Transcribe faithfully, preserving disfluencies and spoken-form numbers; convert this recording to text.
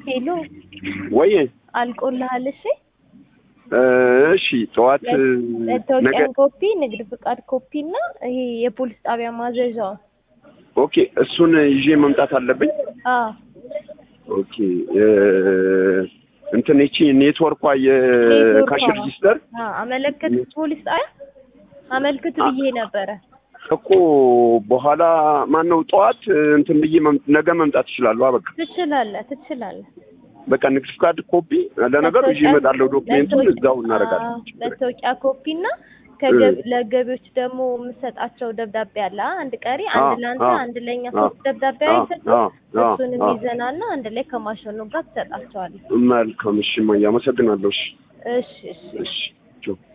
ሄሎ ወይ አልቆልሃል? እሺ እሺ ጠዋት ነገ ኮፒ ንግድ ፍቃድ ኮፒ እና ይሄ የፖሊስ ጣቢያ ማዘዣው ኦኬ እሱን ይዤ መምጣት አለብኝ አዎ ኦኬ እንትን እቺ ኔትወርኳ የካሽ ሬጂስተር አዎ አመለከት ፖሊስ ጣቢያ አመልክት ብዬ ነበረ እኮ በኋላ ማን ነው ጠዋት እንትን ብዬ ነገ መምጣት ይችላል አበቃ ትችላለህ ትችላለህ በቃ ንግድ ፍቃድ ኮፒ ለነገሩ ይዤ እመጣለሁ ዶክመንቱን እዛው እናደርጋለን ለተወቂያ ኮፒና ለገቢዎች ደግሞ የምሰጣቸው ደብዳቤ አለ አንድ ቀሪ አንድ ላንተ አንድ ለኛ ሶስት ደብዳቤ አይሰጥም እሱን ይዘናና አንድ ላይ ከማሽኑ ጋር ተሰጣቸዋለህ መልካም እሺ ማያ አመሰግናለሁ እሺ እሺ እሺ